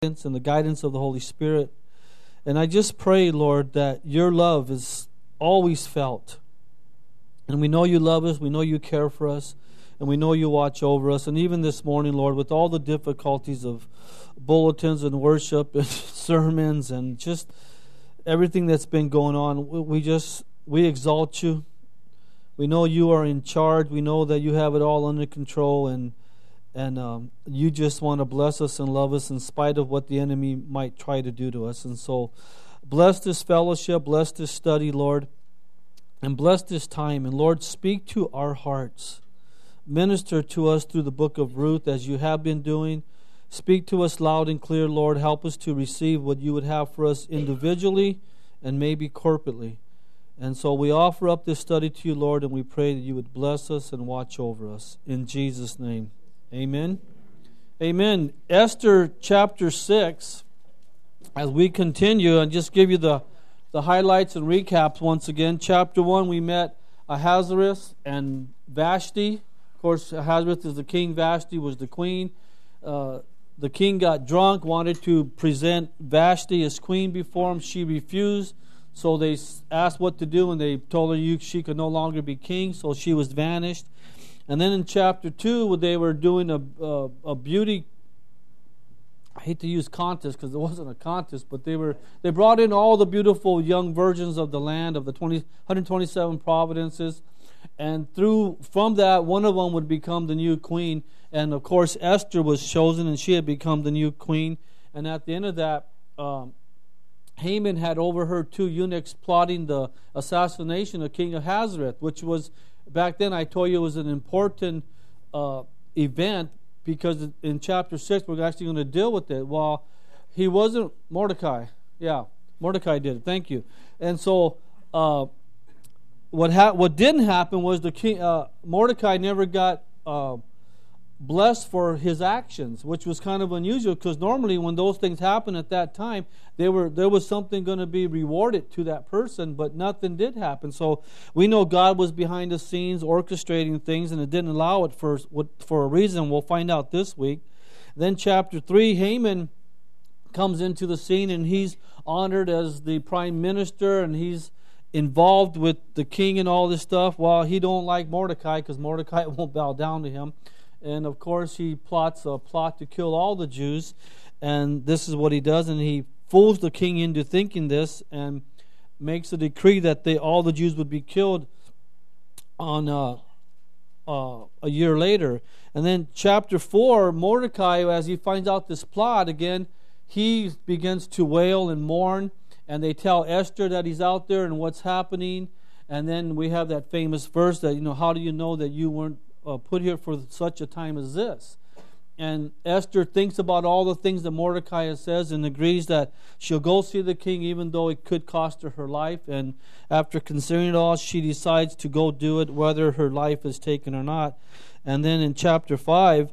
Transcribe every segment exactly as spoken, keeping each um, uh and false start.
and the guidance of the Holy Spirit. And I just pray, Lord, that your love is always felt. And we know you love us, we know you care for us, and we know you watch over us. And even this morning, Lord, with all the difficulties of bulletins and worship and sermons and just everything that's been going on, we just, we exalt you. We know you are in charge. We know that you have it all under control, and And um, you just want to bless us and love us in spite of what the enemy might try to do to us. And so bless this fellowship, bless this study, Lord, and bless this time. And Lord, speak to our hearts. Minister to us through the book of Ruth as you have been doing. Speak to us loud and clear, Lord. Help us to receive what you would have for us individually and maybe corporately. And so we offer up this study to you, Lord, and we pray that you would bless us and watch over us. In Jesus' name. Amen. Amen. Esther chapter six, as we continue, and just give you the, the highlights and recaps once again. Chapter one, we met Ahasuerus and Vashti. Of course, Ahasuerus is the king, Vashti was the queen. Uh, the king got drunk, wanted to present Vashti as queen before him. She refused, so they asked what to do, and they told her you, she could no longer be king, so she was vanished. And then in chapter two, they were doing a, a, a beauty, I hate to use contest because it wasn't a contest, but they were they brought in all the beautiful young virgins of the land, of the twenty, one hundred twenty-seven providences. And through from that, one of them would become the new queen. And of course, Esther was chosen, and she had become the new queen. And at the end of that, um, Haman had overheard two eunuchs plotting the assassination of King Ahasuerus, which was, back then I told you it was an important uh, event, because in chapter six we're actually going to deal with it. Well, he wasn't Mordecai. Yeah, Mordecai did it. Thank you. And so uh, what ha- what didn't happen was the king uh, Mordecai never got uh, blessed for his actions, which was kind of unusual, because normally when those things happen at that time, they were there was something going to be rewarded to that person, but nothing did happen. So we know God was behind the scenes orchestrating things, and it didn't allow it for for a reason. We'll find out this week. Then chapter three, Haman comes into the scene, and he's honored as the prime minister, and he's involved with the king and all this stuff. Well, he don't like Mordecai, because Mordecai won't bow down to him. And of course, he plots a plot to kill all the Jews. And this is what he does. And he fools the king into thinking this, and makes a decree that they all the Jews would be killed on uh, uh, a year later. And then chapter four, Mordecai, as he finds out this plot, again, he begins to wail and mourn. And they tell Esther that he's out there and what's happening. And then we have that famous verse that, you know, how do you know that you weren't Uh, put here for such a time as this? And Esther thinks about all the things that Mordecai says, and agrees that she'll go see the king even though it could cost her her life. And after considering it all, she decides to go do it whether her life is taken or not. And then in chapter five,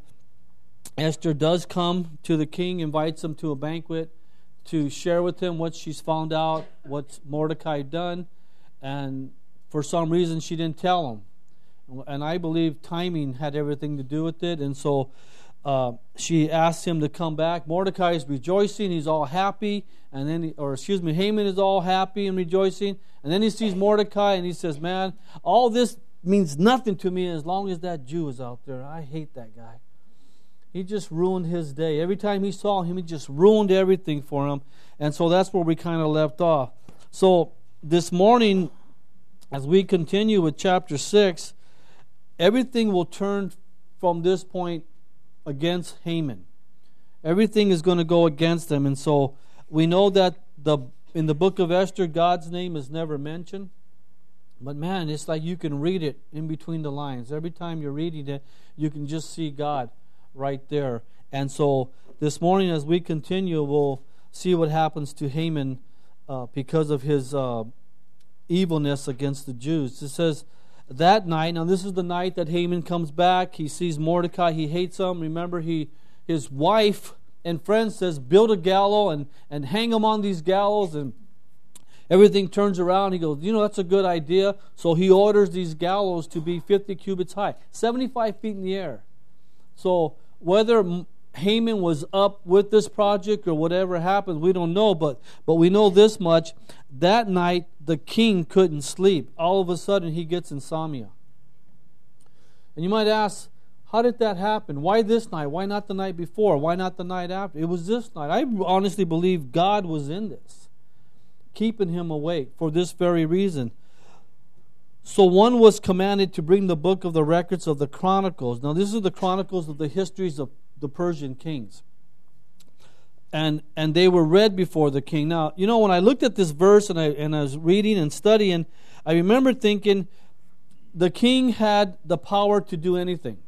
Esther does come to the king, invites him to a banquet to share with him what she's found out, what Mordecai done. And for some reason she didn't tell him. And I believe timing had everything to do with it. And so uh, she asked him to come back. Mordecai is rejoicing. He's all happy. And then, he, or excuse me, Haman is all happy and rejoicing. And then he sees Mordecai and he says, man, all this means nothing to me as long as that Jew is out there. I hate that guy. He just ruined his day. Every time he saw him, he just ruined everything for him. And so that's where we kind of left off. So this morning, as we continue with chapter six, everything will turn from this point against Haman. Everything is going to go against him. And so we know that the in the book of Esther, God's name is never mentioned. But man, it's like you can read it in between the lines. Every time you're reading it, you can just see God right there. And so this morning, as we continue, we'll see what happens to Haman uh, because of his uh, evilness against the Jews. It says, that night, now this is the night that Haman comes back. He sees Mordecai. He hates him. Remember, he his wife and friend says, build a gallows and, and hang him on these gallows. And everything turns around. He goes, you know, that's a good idea. So he orders these gallows to be fifty cubits high, seventy-five feet in the air. So whether Haman was up with this project or whatever happened, we don't know, but, but we know this much. That night, the king couldn't sleep. All of a sudden, he gets insomnia. And you might ask, how did that happen? Why this night? Why not the night before? Why not the night after? It was this night. I honestly believe God was in this, keeping him awake for this very reason. So one was commanded to bring the book of the records of the Chronicles. Now, this is the Chronicles of the histories of the Persian kings. And and they were read before the king. Now, you know, when I looked at this verse and I, and I was reading and studying, I remember thinking the king had the power to do anything.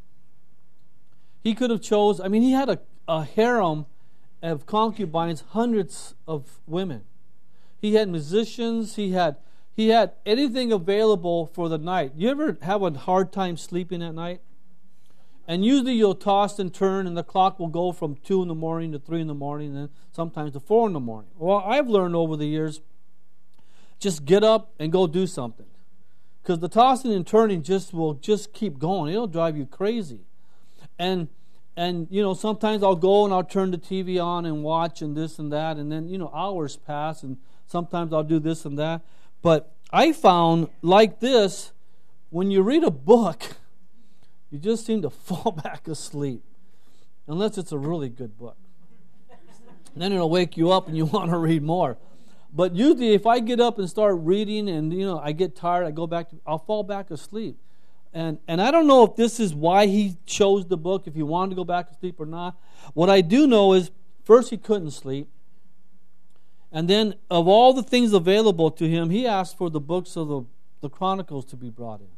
He could have chose, I mean, he had a, a harem of concubines, hundreds of women. He had musicians, he had he had anything available for the night. You ever have a hard time sleeping at night? And usually you'll toss and turn and the clock will go from two in the morning to three in the morning and then sometimes to four in the morning. Well, I've learned over the years, just get up and go do something. Because the tossing and turning just will just keep going. It'll drive you crazy. And, and you know, sometimes I'll go and I'll turn the T V on and watch and this and that. And then, you know, hours pass and sometimes I'll do this and that. But I found, like this, when you read a book, you just seem to fall back asleep. Unless it's a really good book. And then it'll wake you up and you want to read more. But usually if I get up and start reading and, you know, I get tired, I go back to, I'll fall back asleep. And and I don't know if this is why he chose the book, if he wanted to go back to sleep or not. What I do know is, first he couldn't sleep. And then of all the things available to him, he asked for the books of the, the Chronicles to be brought in.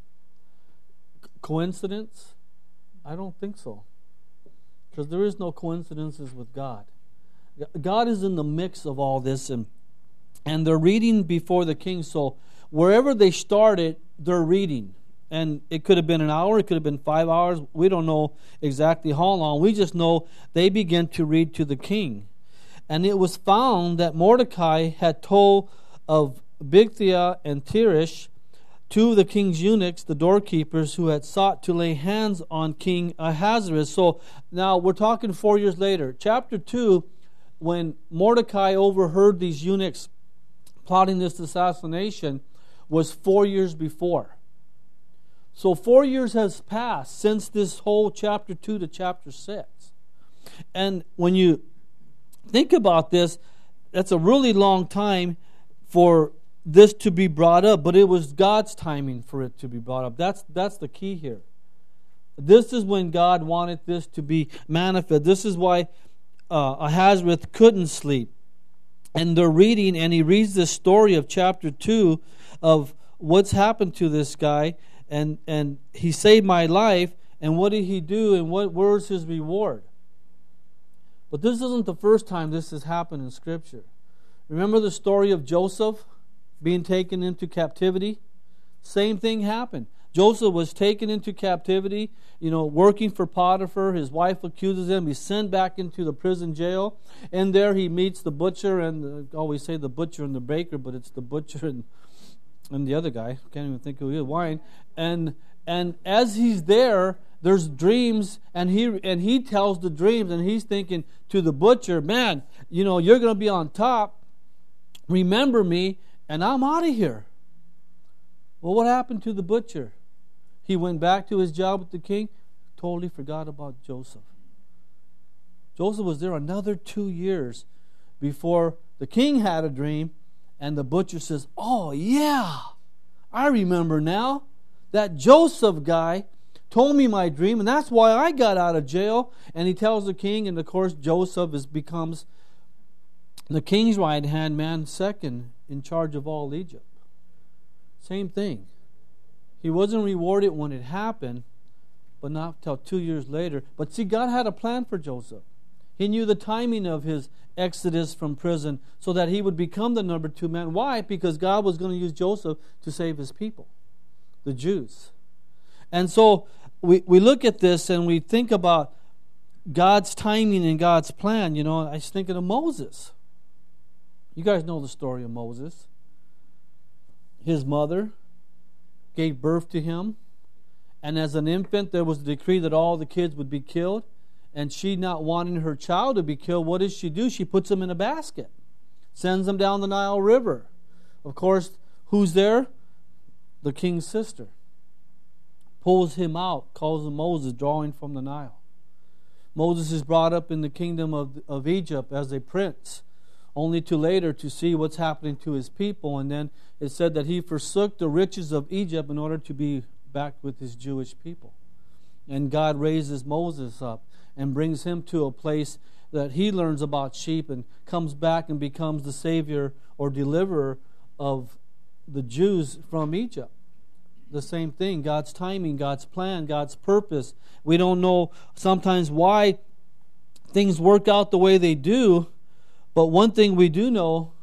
Coincidence? I don't think so. Because there is no coincidences with God. God is in the mix of all this, and and they're reading before the king. So wherever they started, they're reading. And it could have been an hour, it could have been five hours. We don't know exactly how long. We just know they began to read to the king. And it was found that Mordecai had told of Bigthana and Teresh, two of the king's eunuchs, the doorkeepers, who had sought to lay hands on King Ahasuerus. So now we're talking four years later. Chapter two, when Mordecai overheard these eunuchs plotting this assassination, was four years before. So four years has passed since this whole chapter two to chapter six. And when you think about this, that's a really long time for this to be brought up, but it was God's timing for it to be brought up. That's that's the key here. This is when God wanted this to be manifest. This is why uh, Ahasuerus couldn't sleep. And they're reading, and he reads this story of chapter two of what's happened to this guy, and, and he saved my life, and what did he do, and what where's his reward? But this isn't the first time this has happened in Scripture. Remember the story of Joseph being taken into captivity? Same thing happened. Joseph was taken into captivity, you know, working for Potiphar. His wife accuses him. He's sent back into the prison jail. And there he meets the butcher and, the, always say the butcher and the baker, but it's the butcher and, and the other guy. Can't even think who he is. Wine. And, and as he's there, there's dreams, and he and he tells the dreams, and he's thinking to the butcher, man, you know, you're going to be on top. Remember me, and I'm out of here. Well, what happened to the butcher? He went back to his job with the king, totally forgot about Joseph. Joseph was there another two years before the king had a dream, and the butcher says, oh, yeah, I remember now. That Joseph guy told me my dream, and that's why I got out of jail. And he tells the king, and of course Joseph is, becomes the king's right-hand man, second in charge of all Egypt. Same thing. He wasn't rewarded when it happened, but not until two years later. But see, God had a plan for Joseph. He knew the timing of his exodus from prison so that he would become the number two man. Why? Because God was going to use Joseph to save his people, the Jews. And so we, we look at this and we think about God's timing and God's plan. You know, I was thinking of Moses. You guys know the story of Moses. His mother gave birth to him, and as an infant there was a decree that all the kids would be killed, and she not wanting her child to be killed, what does she do? She puts him in a basket, sends him down the Nile River. Of course, who's there? The king's sister. Pulls him out, calls him Moses, drawing from the Nile. Moses is brought up in the kingdom of, of Egypt as a prince, only to later to see what's happening to his people. And then it said that he forsook the riches of Egypt in order to be back with his Jewish people. And God raises Moses up and brings him to a place that he learns about sheep and comes back and becomes the savior or deliverer of the Jews from Egypt. The same thing, God's timing, God's plan, God's purpose. We don't know sometimes why things work out the way they do, but one thing we do know,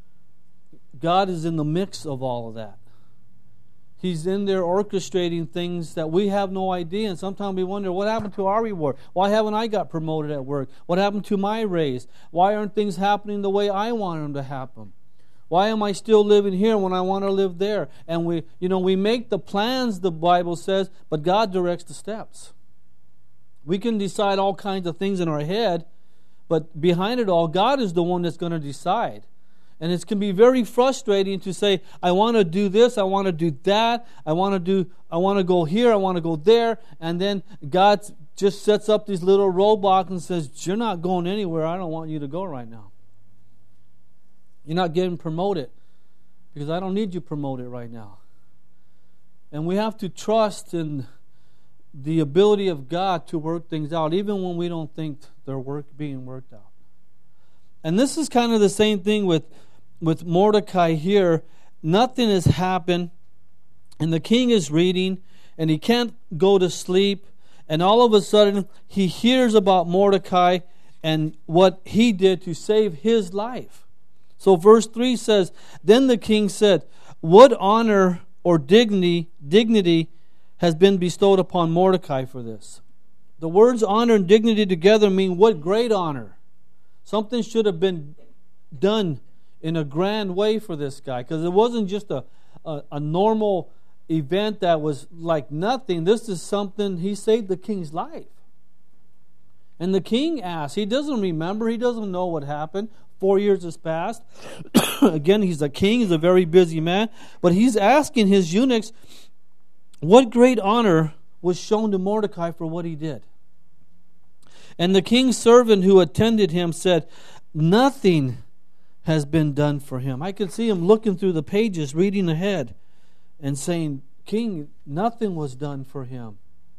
God is in the mix of all of that. He's in there orchestrating things that we have no idea, and sometimes we wonder, what happened to our reward? Why haven't I got promoted at work? What happened to my raise? Why aren't things happening the way I want them to happen? Why am I still living here when I want to live there? And we, you know, we make the plans, the Bible says, but God directs the steps. We can decide all kinds of things in our head, but behind it all, God is the one that's going to decide. And it can be very frustrating to say, I want to do this, I want to do that, I want to do, I want to go here, I want to go there, and then God just sets up these little roadblocks and says, you're not going anywhere, I don't want you to go right now. You're not getting promoted because I don't need you promoted right now. And we have to trust in the ability of God to work things out, even when we don't think they're work being worked out. And this is kind of the same thing with, with Mordecai here. Nothing has happened, and the king is reading, and he can't go to sleep, and all of a sudden he hears about Mordecai and what he did to save his life. So verse three says, then the king said, what honor or dignity, dignity has been bestowed upon Mordecai for this? The words honor and dignity together mean what great honor. Something should have been done in a grand way for this guy, because it wasn't just a, a, a normal event that was like nothing. This is something, he saved the king's life. And the king asks, he doesn't remember, he doesn't know what happened. Four years has passed. Again, he's a king, he's a very busy man, but he's asking his eunuchs, what great honor was shown to Mordecai for what he did? And the king's servant who attended him said, nothing has been done for him. I could see him looking through the pages, reading ahead, and saying, King, nothing was done for him.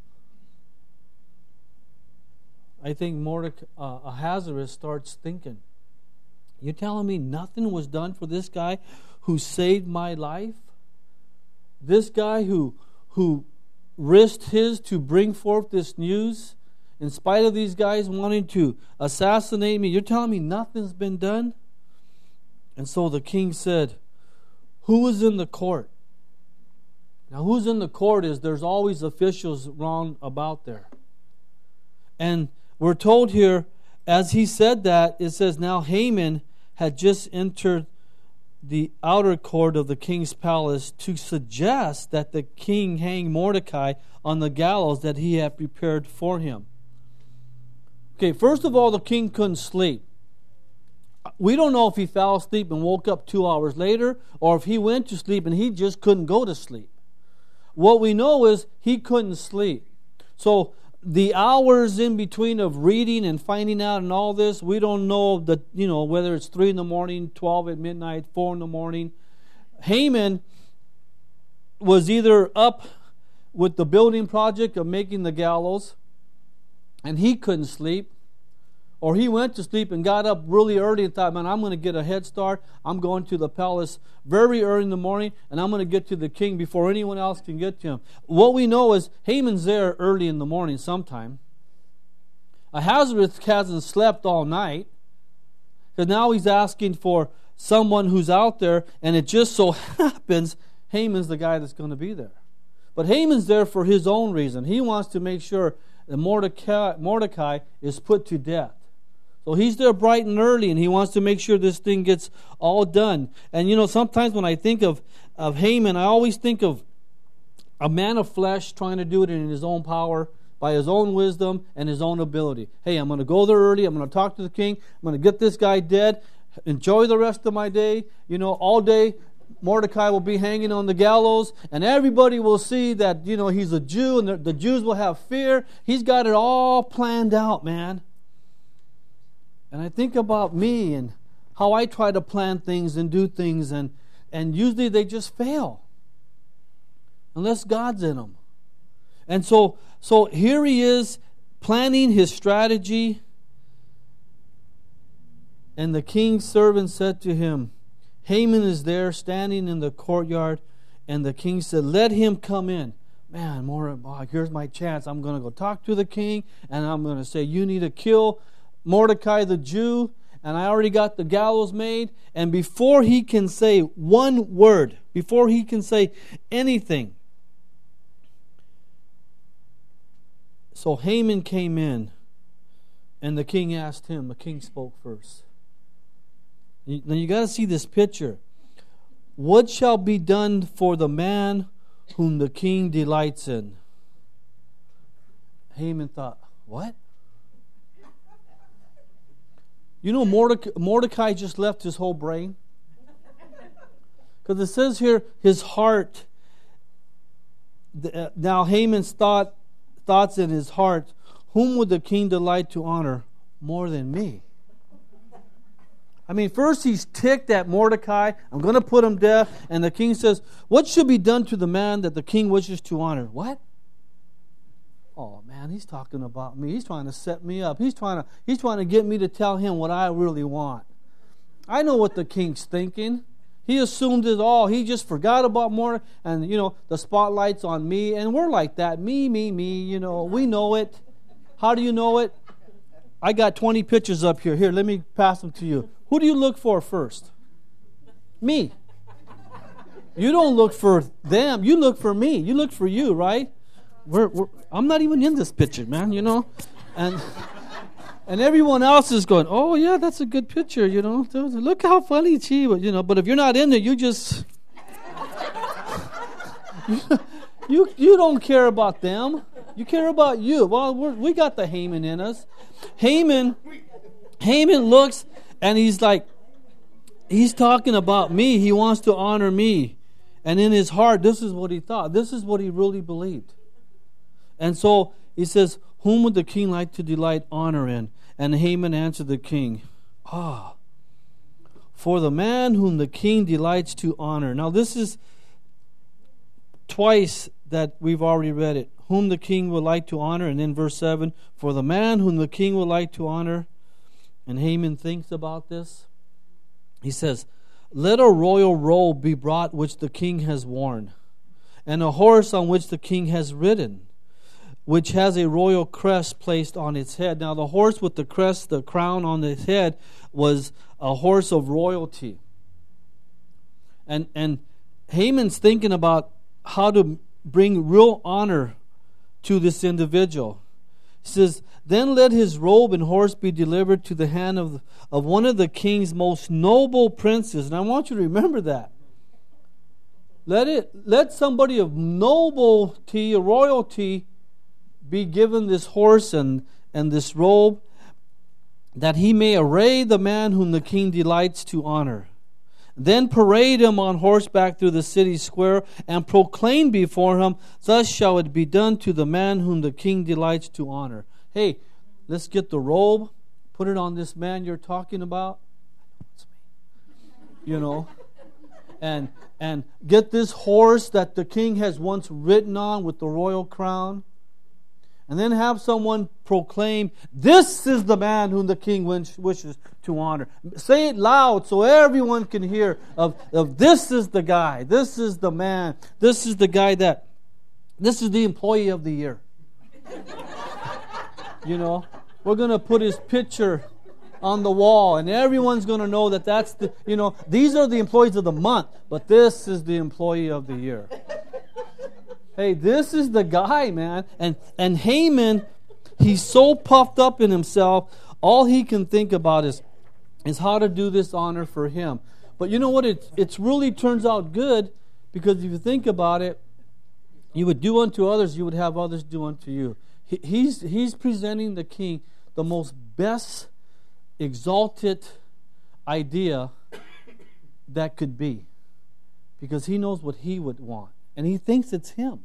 I think Mordecai, uh, Ahasuerus starts thinking, you're telling me nothing was done for this guy who saved my life? This guy who, who risked his to bring forth this news? In spite of these guys wanting to assassinate me, you're telling me nothing's been done? And so the king said, who is in the court? Now, who's in the court is there's always officials round about there. And we're told here, as he said that, it says, now Haman had just entered the outer court of the king's palace to suggest that the king hang Mordecai on the gallows that he had prepared for him. Okay, first of all, the king couldn't sleep. We don't know if he fell asleep and woke up two hours later, or if he went to sleep and he just couldn't go to sleep. What we know is he couldn't sleep. So the hours in between of reading and finding out and all this, we don't know that, you know, whether it's three in the morning, twelve at midnight, four in the morning. Haman was either up with the building project of making the gallows, and he couldn't sleep, or he went to sleep and got up really early and thought, man, I'm going to get a head start. I'm going to the palace very early in the morning, and I'm going to get to the king before anyone else can get to him. What we know is Haman's there early in the morning sometime. Ahasuerus hasn't slept all night, because now he's asking for someone who's out there, and it just so happens Haman's the guy that's going to be there. But Haman's there for his own reason. He wants to make sure that Mordecai, Mordecai is put to death. So he's there bright and early, and he wants to make sure this thing gets all done. And you know, sometimes when I think of, of Haman, I always think of a man of flesh trying to do it in his own power, by his own wisdom and his own ability. Hey, I'm going to go there early. I'm going to talk to the king. I'm going to get this guy dead. Enjoy the rest of my day. You know, all day Mordecai will be hanging on the gallows, and everybody will see that, you know, he's a Jew, and the, the Jews will have fear. He's got it all planned out, man. And I think about me and how I try to plan things and do things, and, and usually they just fail. Unless God's in them. And so, so here he is planning his strategy. And the king's servant said to him, Haman is there standing in the courtyard. And the king said, let him come in. Man, more, oh, here's my chance. I'm going to go talk to the king. And I'm going to say, you need to kill Mordecai the Jew. And I already got the gallows made. And before he can say one word, before he can say anything, so Haman came in, and the king asked him. The king spoke first. Now you got to see this picture. What shall be done for the man whom the king delights in? Haman thought, what? You know, Mordecai, Mordecai just left his whole brain. Because it says here, his heart. Now Haman's thought, thoughts in his heart, whom would the king delight to honor more than me? I mean, first he's ticked at Mordecai. I'm going to put him dead. And the king says, what should be done to the man that the king wishes to honor? What? Oh, man, he's talking about me. He's trying to set me up. He's trying to, he's trying to get me to tell him what I really want. I know what the king's thinking. He assumed it all. He just forgot about Mordecai. And, you know, the spotlight's on me. And we're like that. Me, me, me. You know, we know it. How do you know it? I got twenty pictures up here. Here, let me pass them to you. Who do you look for first? Me. You don't look for them. You look for me. You look for you, right? We're, we're, I'm not even in this picture, man, you know. And and everyone else is going, oh, yeah, that's a good picture, you know. Look how funny she was, you know. But if you're not in there, you just... you, you don't care about them. You care about you. Well, we're, we got the Haman in us. Haman, Haman looks... And he's like, he's talking about me. He wants to honor me. And in his heart, this is what he thought. This is what he really believed. And so he says, whom would the king like to delight honor in? And Haman answered the king, ah, for the man whom the king delights to honor. Now this is twice that we've already read it. Whom the king would like to honor. And then verse seven, for the man whom the king would like to honor. And Haman thinks about this. He says, let a royal robe be brought which the king has worn, and a horse on which the king has ridden, which has a royal crest placed on its head. Now the horse with the crest, the crown on its head, was a horse of royalty. And, and Haman's thinking about how to bring real honor to this individual. He says, then let his robe and horse be delivered to the hand of, of one of the king's most noble princes. And I want you to remember that. Let it let somebody of nobility or royalty be given this horse and, and this robe, that he may array the man whom the king delights to honor. Then parade him on horseback through the city square, and proclaim before him, thus shall it be done to the man whom the king delights to honor. Hey, let's get the robe, put it on this man you're talking about. You know, and and get this horse that the king has once ridden on with the royal crown. And then have someone proclaim, this is the man whom the king wishes to honor. Say it loud so everyone can hear of, of this is the guy, this is the man, this is the guy that, this is the employee of the year. You know, we're going to put his picture on the wall, and everyone's going to know that that's the, you know, these are the employees of the month, but this is the employee of the year. Hey, this is the guy, man. And and Haman, he's so puffed up in himself, all he can think about is, is how to do this honor for him. But you know what? It it's really turns out good, because if you think about it, you would do unto others, you would have others do unto you. he, he's, he's presenting the king the most best exalted idea that could be, because he knows what he would want and he thinks it's him.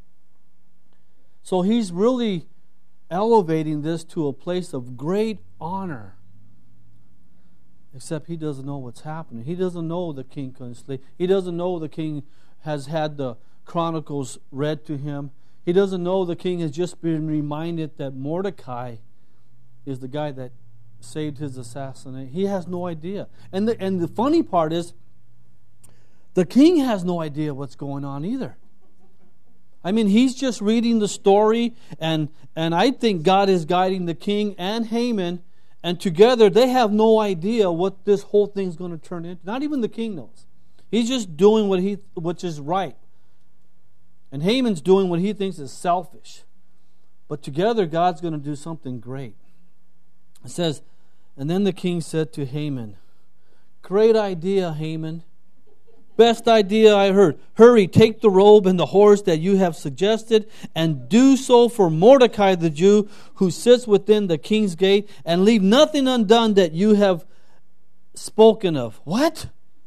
So he's really elevating this to a place of great honor, except he doesn't know what's happening. He doesn't know the king couldn't sleep. He doesn't know the king has had the chronicles read to him. He doesn't know the king has just been reminded that Mordecai is the guy that saved his assassination. He has no idea. And the, and the funny part is, the king has no idea what's going on either. I mean, he's just reading the story, and, and I think God is guiding the king and Haman, and together they have no idea what this whole thing's going to turn into. Not even the king knows. He's just doing what he which is right. And Haman's doing what he thinks is selfish. But together God's going to do something great. It says, and then the king said to Haman, "Great idea, Haman. Best idea I heard. Hurry, take the robe and the horse that you have suggested, and do so for Mordecai the Jew, who sits within the king's gate, and leave nothing undone that you have spoken of." What?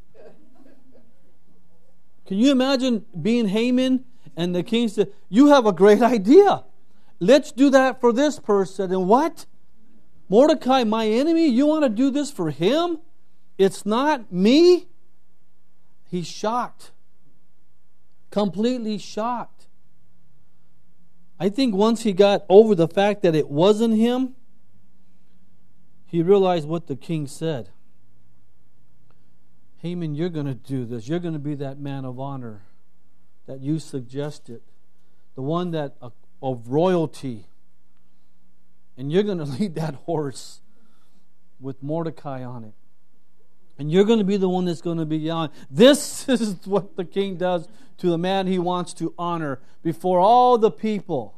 Can you imagine being Haman and the king said, "You have a great idea. Let's do that for this person." And what? Mordecai, my enemy? You want to do this for him? It's not me? He's shocked. Completely shocked. I think once he got over the fact that it wasn't him, he realized what the king said. Haman, you're going to do this. You're going to be that man of honor that you suggested. The one that uh, of royalty. And you're going to lead that horse with Mordecai on it. And you're going to be the one that's going to be on. This is what the king does to the man he wants to honor before all the people.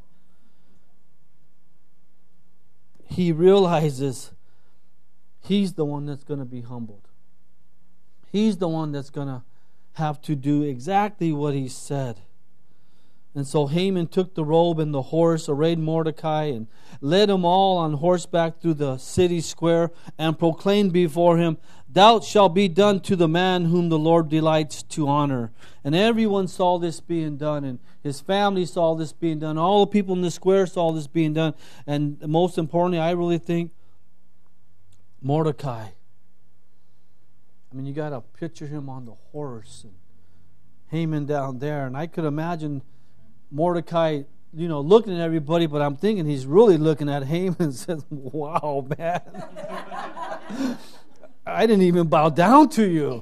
He realizes he's the one that's going to be humbled. He's the one that's going to have to do exactly what he said. And so Haman took the robe and the horse, arrayed Mordecai, and led them all on horseback through the city square, and proclaimed before him, "Thou shalt be done to the man whom the Lord delights to honor." And everyone saw this being done, and his family saw this being done. All the people in the square saw this being done. And most importantly, I really think Mordecai. I mean, you got to picture him on the horse and Haman down there. And I could imagine Mordecai, you know, looking at everybody, but I'm thinking he's really looking at Haman and says, "Wow, man. I didn't even bow down to you."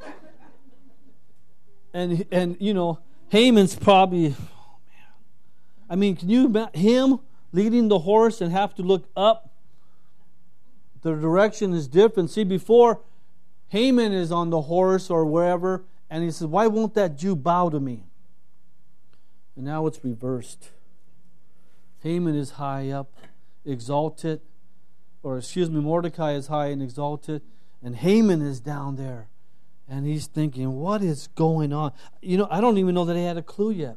And, and you know, Haman's probably, oh, man. I mean, can you imagine him leading the horse and have to look up? The direction is different. See, before, Haman is on the horse or wherever, and he says, "Why won't that Jew bow to me?" And now it's reversed. Haman is high up, exalted, or excuse me, Mordecai is high and exalted, and Haman is down there. And he's thinking, what is going on? You know, I don't even know that he had a clue yet.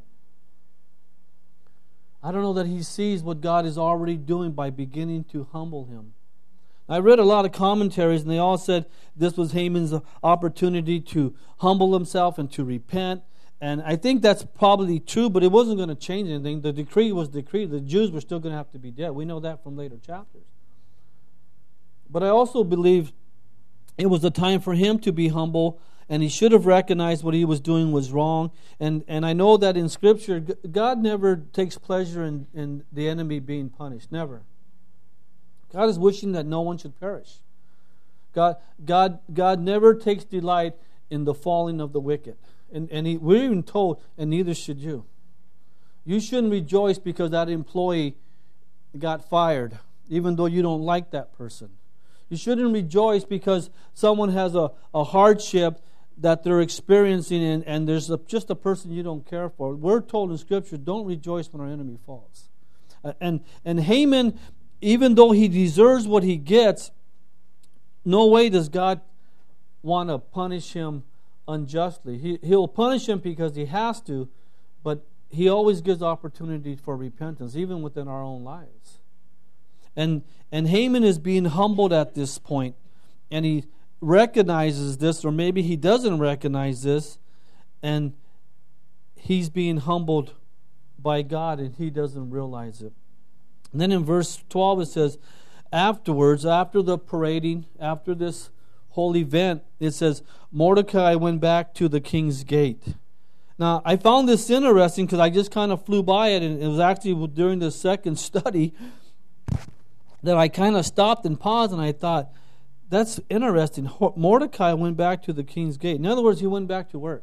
I don't know that he sees what God is already doing by beginning to humble him. I read a lot of commentaries, and they all said this was Haman's opportunity to humble himself and to repent. And I think that's probably true, but it wasn't going to change anything. The decree was decreed. The Jews were still going to have to be dead. We know that from later chapters. But I also believe it was a time for him to be humble, and he should have recognized what he was doing was wrong. And and I know that in Scripture, God never takes pleasure in, in the enemy being punished. Never. God is wishing that no one should perish. God, God, God never takes delight in the falling of the wicked. And, and he, we're even told, and neither should you. You shouldn't rejoice because that employee got fired, even though you don't like that person. You shouldn't rejoice because someone has a, a hardship that they're experiencing and, and there's a, just a person you don't care for. We're told in Scripture, don't rejoice when our enemy falls. Uh, and, and Haman, even though he deserves what he gets, no way does God want to punish him unjustly. He, he'll punish him because he has to, but He always gives opportunity for repentance, even within our own lives. And and Haman is being humbled at this point, and he recognizes this, or maybe he doesn't recognize this, and he's being humbled by God, and he doesn't realize it. And then in verse twelve it says, afterwards, after the parading, after this whole event, it says, Mordecai went back to the king's gate. Now, I found this interesting because I just kind of flew by it, and it was actually during the second study that I kind of stopped and paused, and I thought, that's interesting. Mordecai went back to the king's gate. In other words, he went back to work.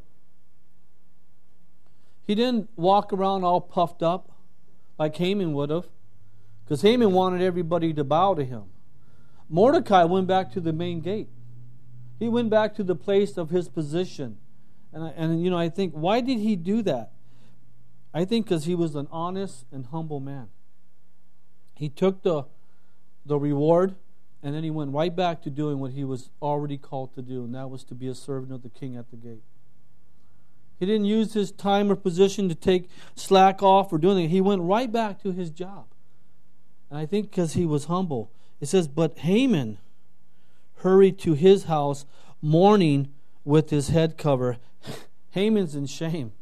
He didn't walk around all puffed up like Haman would have, because Haman wanted everybody to bow to him. Mordecai went back to the main gate. He went back to the place of his position. And, I, and you know, I think, why did he do that? I think because he was an honest and humble man. He took the, the reward, and then he went right back to doing what he was already called to do, and that was to be a servant of the king at the gate. He didn't use his time or position to take slack off or do anything. He went right back to his job. And I think because he was humble. It says, but Haman hurried to his house, mourning with his head covered. Haman's in shame.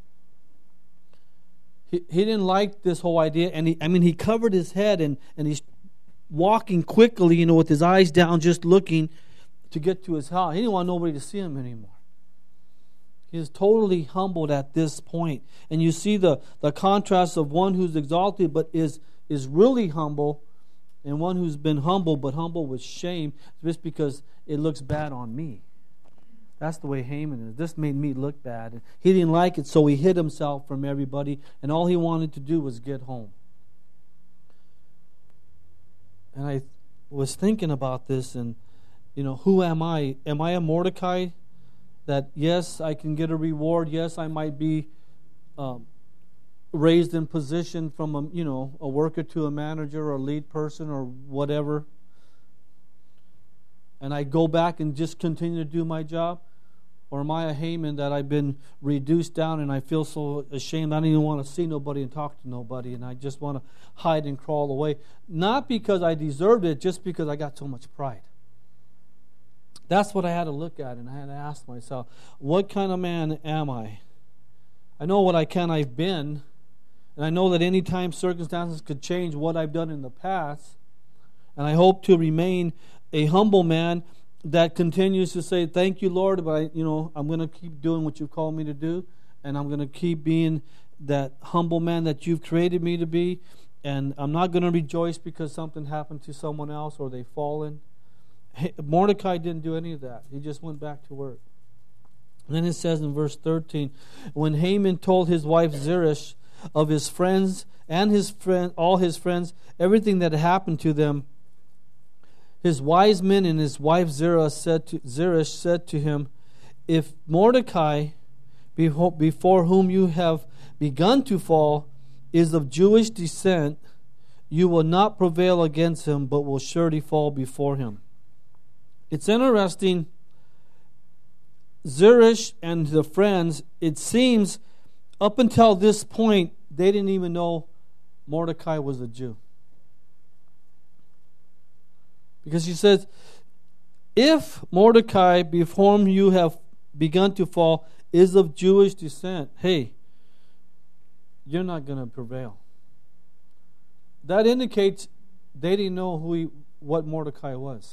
He, he didn't like this whole idea. And he, I mean, he covered his head, and, and he's walking quickly, you know, with his eyes down, just looking to get to his house. He didn't want nobody to see him anymore. He is totally humbled at this point. And you see the, the contrast of one who's exalted but is, is really humble, and one who's been humble but humble with shame just because it looks bad on me. That's the way Haman is. This made me look bad. He didn't like it, so he hid himself from everybody, and all he wanted to do was get home. And I was thinking about this, and, you know, who am I? Am I a Mordecai? That, yes, I can get a reward. Yes, I might be um, raised in position from a, you know, a worker to a manager or a lead person or whatever. And I go back and just continue to do my job? Or am I a Haman that I've been reduced down and I feel so ashamed I don't even want to see nobody and talk to nobody, and I just want to hide and crawl away? Not because I deserved it, just because I got so much pride. That's what I had to look at, and I had to ask myself, what kind of man am I? I know what I can I've been, and I know that any time circumstances could change what I've done in the past, and I hope to remain a humble man that continues to say, thank you, Lord, but I, you know, I'm going to keep doing what you've called me to do, and I'm going to keep being that humble man that you've created me to be, and I'm not going to rejoice because something happened to someone else or they've fallen. Mordecai didn't do any of that. He just went back to work. And then it says in verse thirteen, when Haman told his wife Zeresh of his friends and his friend, all his friends, everything that had happened to them, his wise men and his wife Zeresh said to, Zeresh said to him, if Mordecai, before whom you have begun to fall, is of Jewish descent, you will not prevail against him, but will surely fall before him. It's interesting, Zeresh and the friends, it seems up until this point, they didn't even know Mordecai was a Jew. Because he says, if Mordecai, before whom you have begun to fall, is of Jewish descent, hey, you're not going to prevail. That indicates they didn't know who he, what Mordecai was.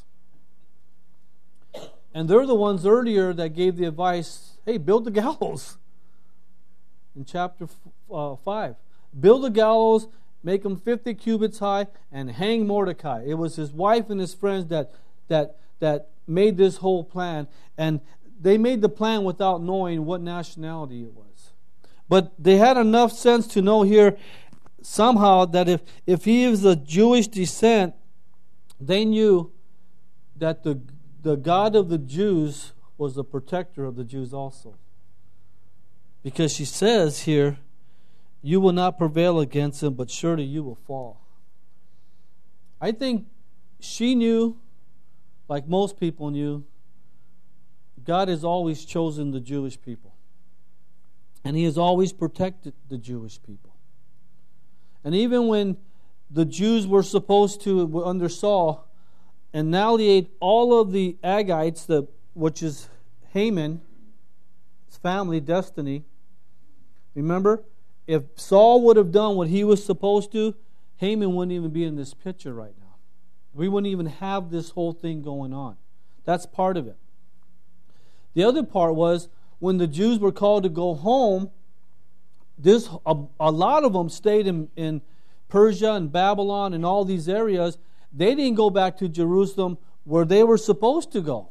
And they're the ones earlier that gave the advice, hey, build the gallows. In chapter uh, five. Build the gallows, make them fifty cubits high, and hang Mordecai. It was his wife and his friends that that that made this whole plan. And they made the plan without knowing what nationality it was. But they had enough sense to know here somehow that if, if he is of Jewish descent, they knew that the the God of the Jews was the protector of the Jews also. Because she says here, you will not prevail against him, but surely you will fall. I think she knew, like most people knew, God has always chosen the Jewish people. And he has always protected the Jewish people. And even when the Jews were supposed to, under Saul, annihilate all of the Agagites, the, which is Haman, his family, destiny. Remember, if Saul would have done what he was supposed to, Haman wouldn't even be in this picture right now. We wouldn't even have this whole thing going on. That's part of it. The other part was, when the Jews were called to go home, this a, a lot of them stayed in, in Persia and Babylon and all these areas. They didn't go back to Jerusalem where they were supposed to go.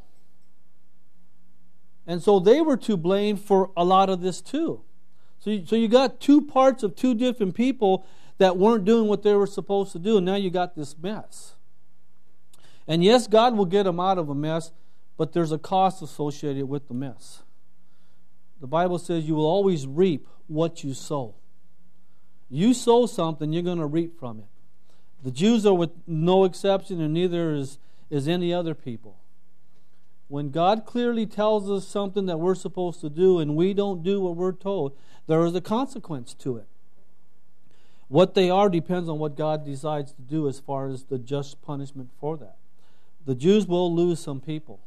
And so they were to blame for a lot of this too. So you, so you got two parts of two different people that weren't doing what they were supposed to do, and now you got this mess. And yes, God will get them out of a mess, but there's a cost associated with the mess. The Bible says you will always reap what you sow. You sow something, you're going to reap from it. The Jews are with no exception, and neither is, is any other people. When God clearly tells us something that we're supposed to do and we don't do what we're told, there is a consequence to it. What they are depends on what God decides to do as far as the just punishment for that. The Jews will lose some people.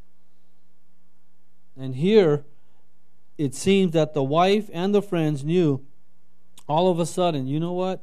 And here, it seems that the wife and the friends knew all of a sudden, you know what?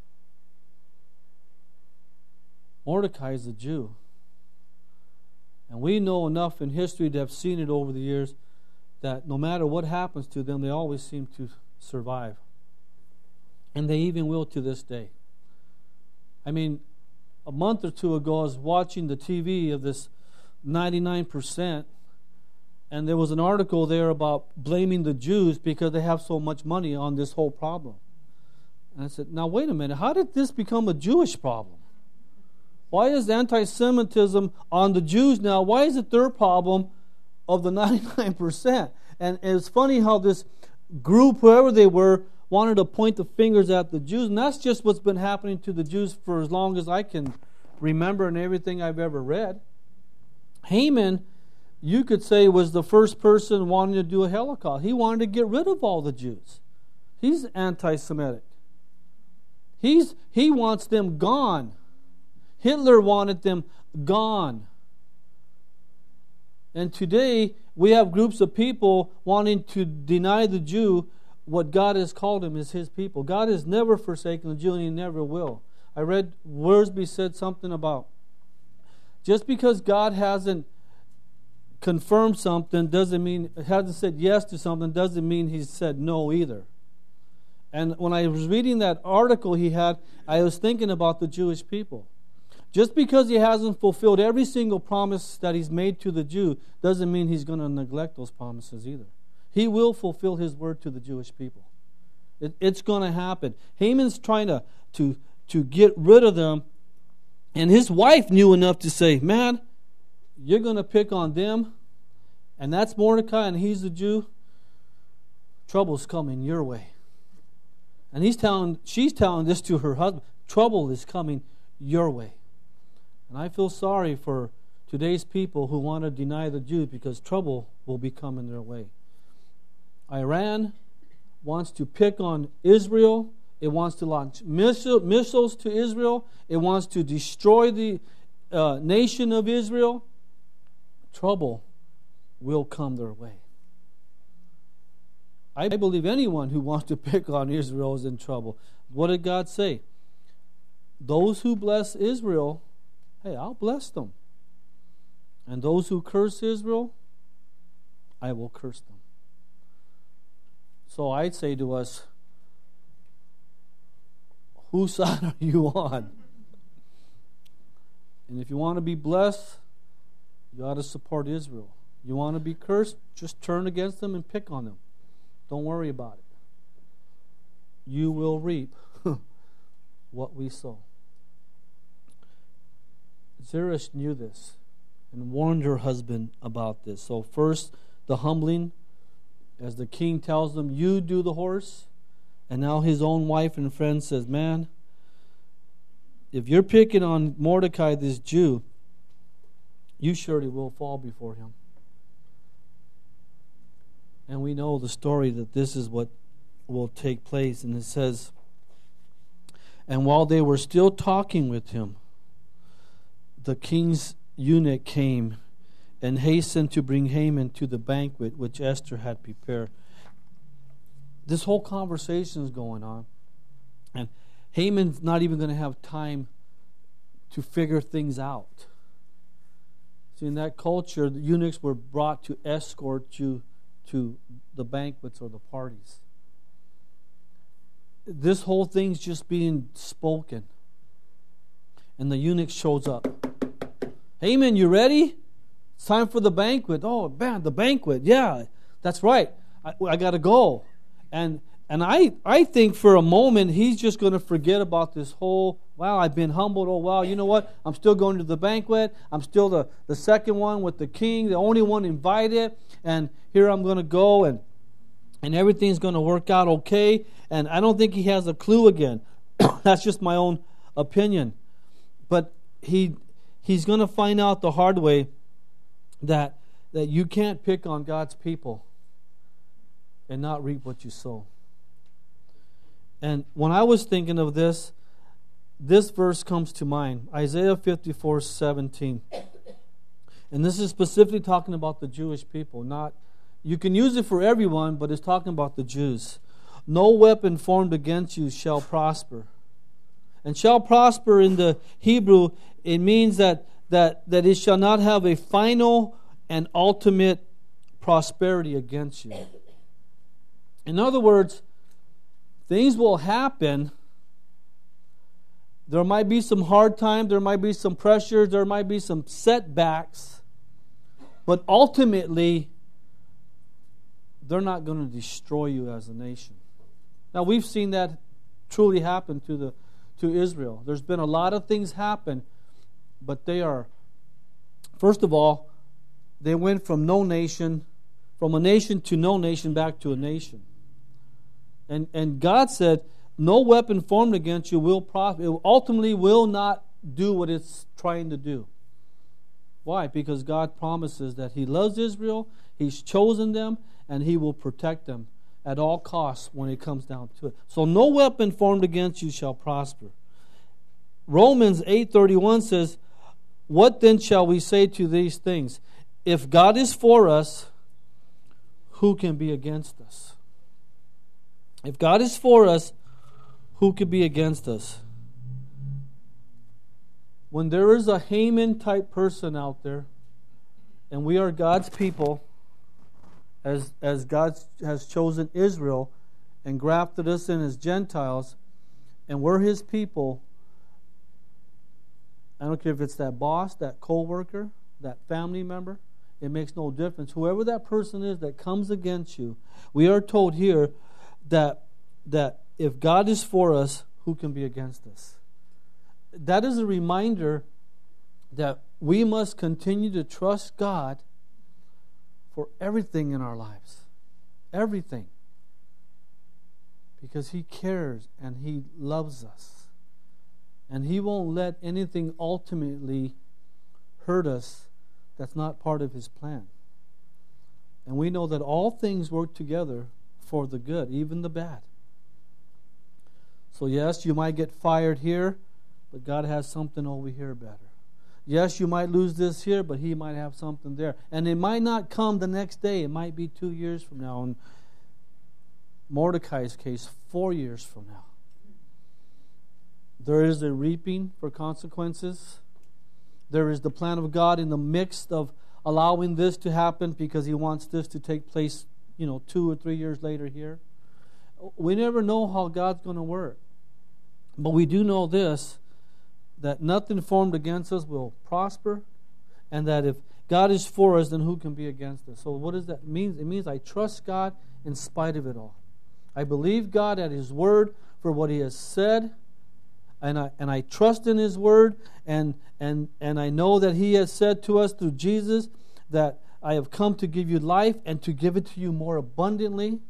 Mordecai is a Jew. And we know enough in history to have seen it over the years that no matter what happens to them, they always seem to survive. And they even will to this day. I mean, a month or two ago, I was watching the T V of this ninety-nine percent, and there was an article there about blaming the Jews because they have so much money on this whole problem. And I said, now wait a minute, how did this become a Jewish problem? Why is anti-Semitism on the Jews now? Why is it their problem of the ninety-nine percent? And it's funny how this group, whoever they were, wanted to point the fingers at the Jews. And that's just what's been happening to the Jews for as long as I can remember and everything I've ever read. Haman, you could say, was the first person wanting to do a Holocaust. He wanted to get rid of all the Jews. He's anti-Semitic. He's, he wants them gone. Hitler wanted them gone. And today, we have groups of people wanting to deny the Jew what God has called him as his people. God has never forsaken the Jew, and he never will. I read Worsby said something about just because God hasn't confirmed something doesn't mean, hasn't said yes to something doesn't mean he's said no either. And when I was reading that article he had, I was thinking about the Jewish people. Just because he hasn't fulfilled every single promise that he's made to the Jew doesn't mean he's going to neglect those promises either. He will fulfill his word to the Jewish people. It, it's going to happen. Haman's trying to, to, to get rid of them, and his wife knew enough to say, man, you're going to pick on them, and that's Mordecai, and he's a Jew. Trouble's coming your way. And he's telling, she's telling this to her husband. Trouble is coming your way. And I feel sorry for today's people who want to deny the Jews because trouble will be coming their way. Iran wants to pick on Israel. It wants to launch missile, missiles to Israel. It wants to destroy the uh, nation of Israel. Trouble will come their way. I believe anyone who wants to pick on Israel is in trouble. What did God say? Those who bless Israel, hey, I'll bless them. And those who curse Israel, I will curse them. So I'd say to us, whose side are you on? And if you want to be blessed, you ought to support Israel. You want to be cursed, just turn against them and pick on them. Don't worry about it. You will reap what we sow. Zeresh knew this and warned her husband about this. So first, the humbling, as the king tells them, you do the horse. And now his own wife and friend says, man, if you're picking on Mordecai, this Jew, you surely will fall before him. And we know the story that this is what will take place. And it says, and while they were still talking with him, the king's eunuch came and hastened to bring Haman to the banquet which Esther had prepared. This whole conversation is going on, and Haman's not even going to have time to figure things out. See, in that culture, the eunuchs were brought to escort you to the banquets or the parties. This whole thing's just being spoken. And the eunuch shows up. Haman, you ready? It's time for the banquet. Oh, man, the banquet. Yeah, that's right. I, I got to go. And and I, I think for a moment he's just going to forget about this whole, wow, I've been humbled. Oh, wow, you know what? I'm still going to the banquet. I'm still the, the second one with the king, the only one invited. And here I'm going to go, and and everything's going to work out okay. And I don't think he has a clue again. That's just my own opinion. But he he's going to find out the hard way that that you can't pick on God's people and not reap what you sow. And when I was thinking of this, this verse comes to mind, Isaiah fifty-four seventeen. And this is specifically talking about the Jewish people. Not, you can use it for everyone, but it's talking about the Jews. No weapon formed against you shall prosper. And shall prosper in the Hebrew, it means that that, that it shall not have a final and ultimate prosperity against you. In other words, things will happen. There might be some hard times, there might be some pressures, there might be some setbacks, but ultimately, they're not going to destroy you as a nation. Now, we've seen that truly happen to the to Israel. There's been a lot of things happen, but they are, first of all, they went from no nation, from a nation to no nation back to a nation. And and God said, no weapon formed against you will prosper. It ultimately will not do what it's trying to do. Why? Because God promises that He loves Israel, He's chosen them, and He will protect them at all costs when it comes down to it. So no weapon formed against you shall prosper. Romans eight thirty-one says, what then shall we say to these things? If God is for us, who can be against us? If God is for us, who could be against us? When there is a Haman type person out there, and we are God's people, as as God has chosen Israel and grafted us in as Gentiles, and we're His people, I don't care if it's that boss, that co-worker, that family member, it makes no difference. Whoever that person is that comes against you, we are told here that that if God is for us, who can be against us? That is a reminder that we must continue to trust God for everything in our lives. Everything. Because He cares and He loves us. And He won't let anything ultimately hurt us that's not part of His plan. And we know that all things work together for the good, even the bad. So yes, you might get fired here, but God has something over here better. Yes, you might lose this here, but He might have something there. And it might not come the next day. It might be two years from now. In Mordecai's case, four years from now. There is a reaping for consequences. There is the plan of God in the midst of allowing this to happen because He wants this to take place, you know, two or three years later here. We never know how God's going to work. But we do know this, that nothing formed against us will prosper, and that if God is for us, then who can be against us? So what does that mean? It means I trust God in spite of it all. I believe God at His word for what He has said, and I and I trust in His word, and and and I know that He has said to us through Jesus that I have come to give you life and to give it to you more abundantly.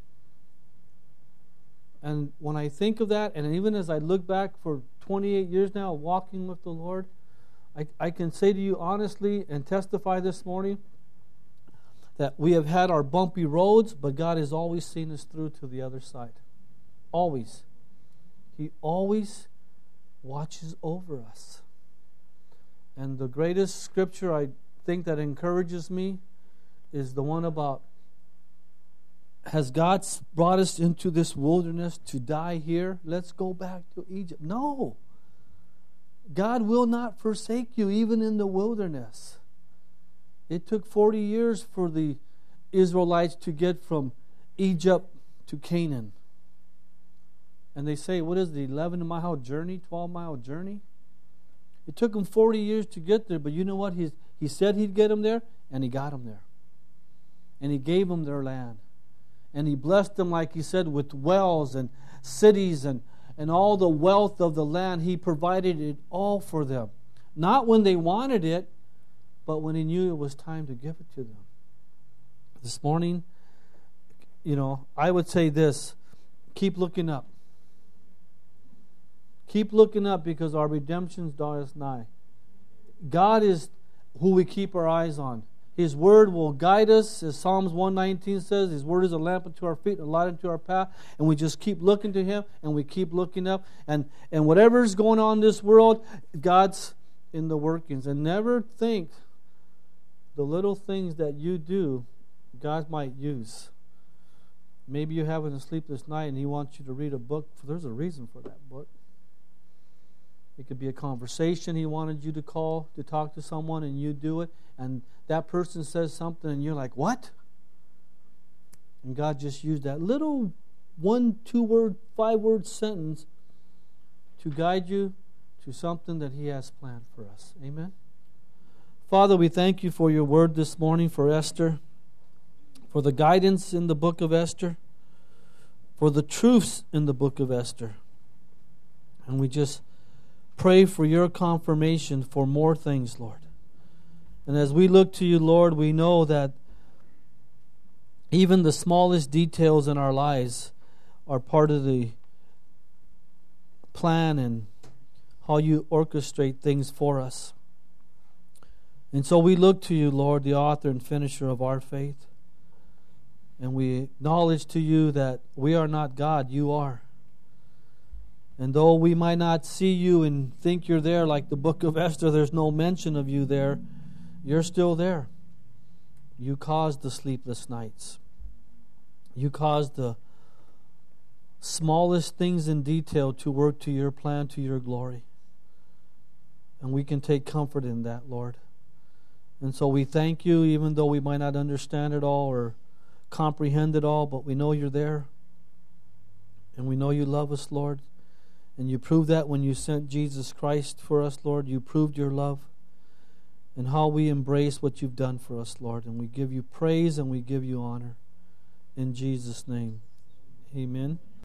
And when I think of that, and even as I look back for twenty-eight years now walking with the Lord, I, I can say to you honestly and testify this morning that we have had our bumpy roads, but God has always seen us through to the other side. Always. He always watches over us. And the greatest scripture I think that encourages me is the one about, has God brought us into this wilderness to die here? Let's go back to Egypt. No. God will not forsake you even in the wilderness. It took forty years for the Israelites to get from Egypt to Canaan. And they say, what is the eleven mile journey, twelve mile journey? It took them forty years to get there, but you know what? He, he said He'd get them there, and He got them there. And He gave them their land. And He blessed them, like He said, with wells and cities and, and all the wealth of the land. He provided it all for them. Not when they wanted it, but when He knew it was time to give it to them. This morning, you know, I would say this: keep looking up. Keep looking up, because our redemption draweth nigh. God is who we keep our eyes on. His Word will guide us, as Psalms one nineteen says. His Word is a lamp unto our feet, a light unto our path. And we just keep looking to Him, and we keep looking up. And, and whatever is going on in this world, God's in the workings. And never think the little things that you do, God might use. Maybe you're having a sleepless night and He wants you to read a book. There's a reason for that book. It could be a conversation He wanted you to call to talk to someone, and you do it, and that person says something and you're like, what? And God just used that little one, two word, five word sentence to guide you to something that He has planned for us. Amen. Father, we thank You for Your Word this morning, for Esther, for the guidance in the book of Esther, for the truths in the book of Esther. And we just pray for Your confirmation for more things, Lord. And as we look to You, Lord, we know that even the smallest details in our lives are part of the plan and how You orchestrate things for us. And so we look to You, Lord, the author and finisher of our faith. And we acknowledge to You that we are not God, You are. And though we might not see You and think You're there, like the book of Esther, there's no mention of You there, You're still there. You caused the sleepless nights. You caused the smallest things in detail to work to Your plan, to Your glory. And we can take comfort in that, Lord. And so we thank You, even though we might not understand it all or comprehend it all, but we know You're there. And we know You love us, Lord. And You proved that when You sent Jesus Christ for us, Lord. You proved Your love. And how we embrace what You've done for us, Lord. And we give You praise and we give You honor. In Jesus' name, amen.